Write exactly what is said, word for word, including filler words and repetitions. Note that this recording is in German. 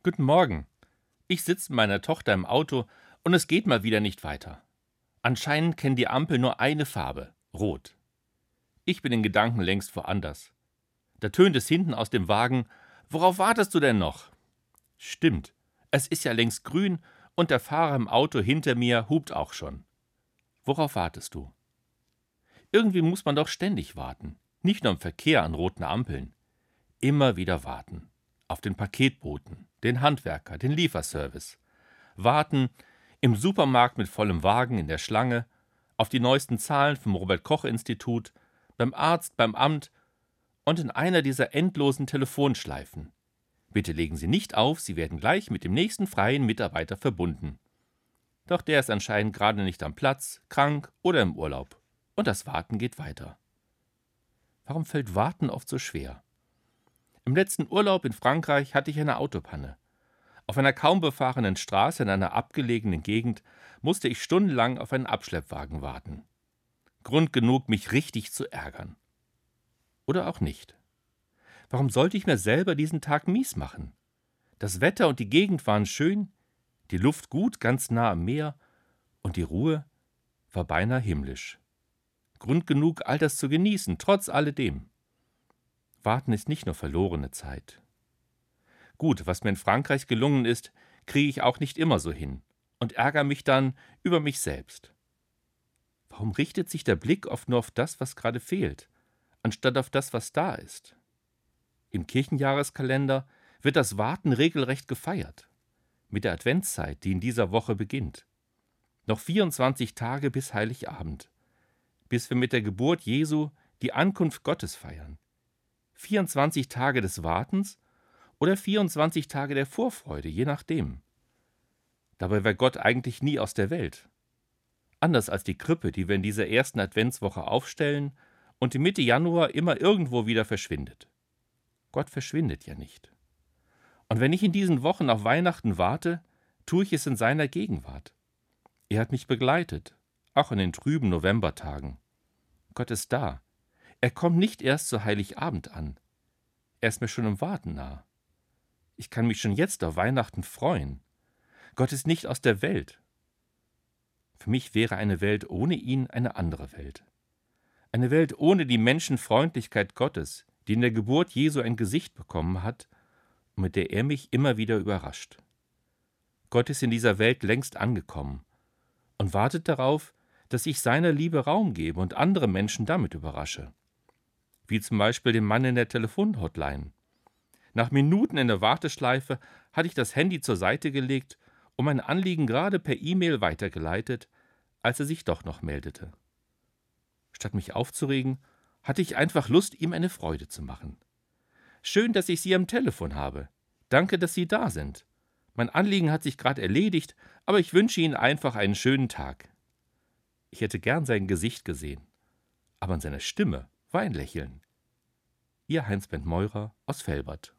Guten Morgen. Ich sitze mit meiner Tochter im Auto und es geht mal wieder nicht weiter. Anscheinend kennen die Ampel nur eine Farbe, rot. Ich bin in Gedanken längst woanders. Da tönt es hinten aus dem Wagen: Worauf wartest du denn noch? Stimmt, es ist ja längst grün und der Fahrer im Auto hinter mir hupt auch schon. Worauf wartest du? Irgendwie muss man doch ständig warten. Nicht nur im Verkehr an roten Ampeln. Immer wieder warten. Auf den Paketboten, den Handwerker, den Lieferservice. Warten im Supermarkt mit vollem Wagen in der Schlange, auf die neuesten Zahlen vom Robert-Koch-Institut, beim Arzt, beim Amt und in einer dieser endlosen Telefonschleifen. Bitte legen Sie nicht auf, Sie werden gleich mit dem nächsten freien Mitarbeiter verbunden. Doch der ist anscheinend gerade nicht am Platz, krank oder im Urlaub. Und das Warten geht weiter. Warum fällt Warten oft so schwer? Im letzten Urlaub in Frankreich hatte ich eine Autopanne. Auf einer kaum befahrenen Straße in einer abgelegenen Gegend musste ich stundenlang auf einen Abschleppwagen warten. Grund genug, mich richtig zu ärgern. Oder auch nicht. Warum sollte ich mir selber diesen Tag mies machen? Das Wetter und die Gegend waren schön, die Luft gut, ganz nah am Meer und die Ruhe war beinahe himmlisch. Grund genug, all das zu genießen, trotz alledem. Warten ist nicht nur verlorene Zeit. Gut, was mir in Frankreich gelungen ist, kriege ich auch nicht immer so hin und ärgere mich dann über mich selbst. Warum richtet sich der Blick oft nur auf das, was gerade fehlt, anstatt auf das, was da ist? Im Kirchenjahreskalender wird das Warten regelrecht gefeiert. Mit der Adventszeit, die in dieser Woche beginnt. Noch vierundzwanzig Tage bis Heiligabend. Bis wir mit der Geburt Jesu die Ankunft Gottes feiern. vierundzwanzig Tage des Wartens oder vierundzwanzig Tage der Vorfreude, je nachdem. Dabei war Gott eigentlich nie aus der Welt. Anders als die Krippe, die wir in dieser ersten Adventswoche aufstellen und die Mitte Januar immer irgendwo wieder verschwindet. Gott verschwindet ja nicht. Und wenn ich in diesen Wochen auf Weihnachten warte, tue ich es in seiner Gegenwart. Er hat mich begleitet, auch in den trüben Novembertagen. Gott ist da. Er kommt nicht erst zu Heiligabend an. Er ist mir schon im Warten nah. Ich kann mich schon jetzt auf Weihnachten freuen. Gott ist nicht aus der Welt. Für mich wäre eine Welt ohne ihn eine andere Welt. Eine Welt ohne die Menschenfreundlichkeit Gottes, die in der Geburt Jesu ein Gesicht bekommen hat und mit der er mich immer wieder überrascht. Gott ist in dieser Welt längst angekommen und wartet darauf, dass ich seiner Liebe Raum gebe und andere Menschen damit überrasche. Wie zum Beispiel den Mann in der Telefonhotline. Nach Minuten in der Warteschleife hatte ich das Handy zur Seite gelegt und mein Anliegen gerade per E-Mail weitergeleitet, als er sich doch noch meldete. Statt mich aufzuregen, hatte ich einfach Lust, ihm eine Freude zu machen. Schön, dass ich Sie am Telefon habe. Danke, dass Sie da sind. Mein Anliegen hat sich gerade erledigt, aber ich wünsche Ihnen einfach einen schönen Tag. Ich hätte gern sein Gesicht gesehen, aber in seiner Stimme war ein Lächeln. Ihr Heinz Bent Meurer aus Velbert.